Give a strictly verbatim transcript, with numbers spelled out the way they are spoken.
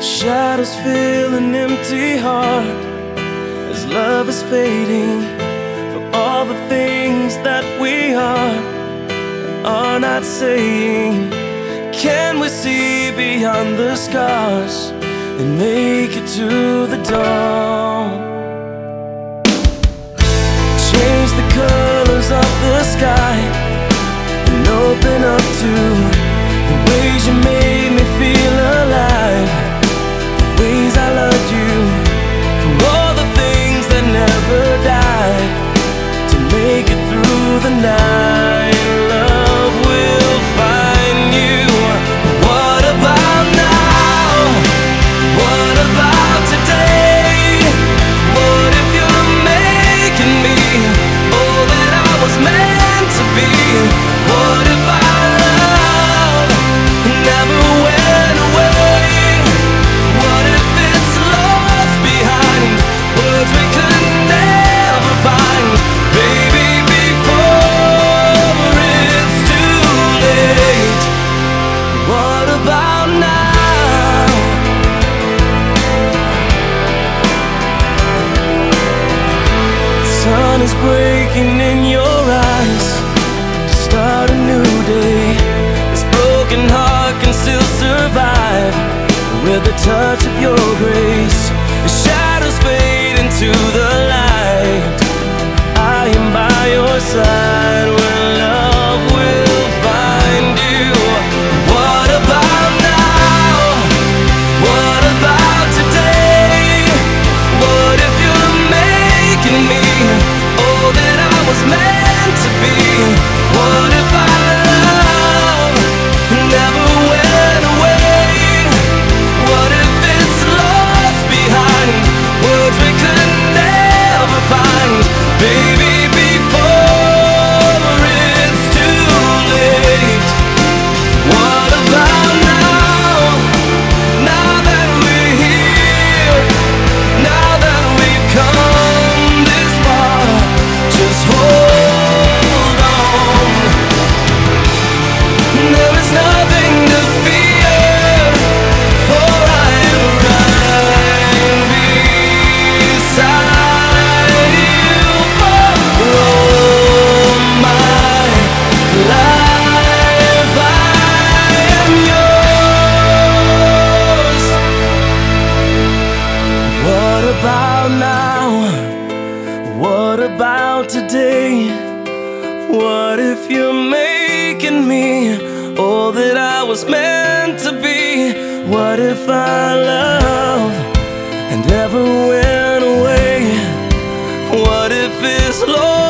Shadows fill an empty heart as love is fading for all the things that we are and are not saying. Can we see beyond the scars and make it to the dawn? Change the colors of the sky and open up to the ways you made me feel alive, the ways I loved you, for all the things that never die, to make it through the night. Love will find you. What about now? What about today? What if you're making me all that I was meant to be? What if our love never went away? What if it's lost behind words we could never find? Baby, before it's too late. What about now? The sun is breaking in your eyes to start a new day. This broken heart can still survive with the touch of your grace. The shadows fade into the light. I am by your side when love will find you. What about now? What about today? What if you're making me all that I was meant to be? What if our love never went away? What if it's lost behind words we could never find? Baby, before it's too late. What about now? Now that we're here, now that we've come this far, just hold on. There is nothing to fear, for I am right beside you for all my life. I am yours. What about now? What about today? What if you're making me all that I was meant to be? What if our love and ever went away? What if it's lost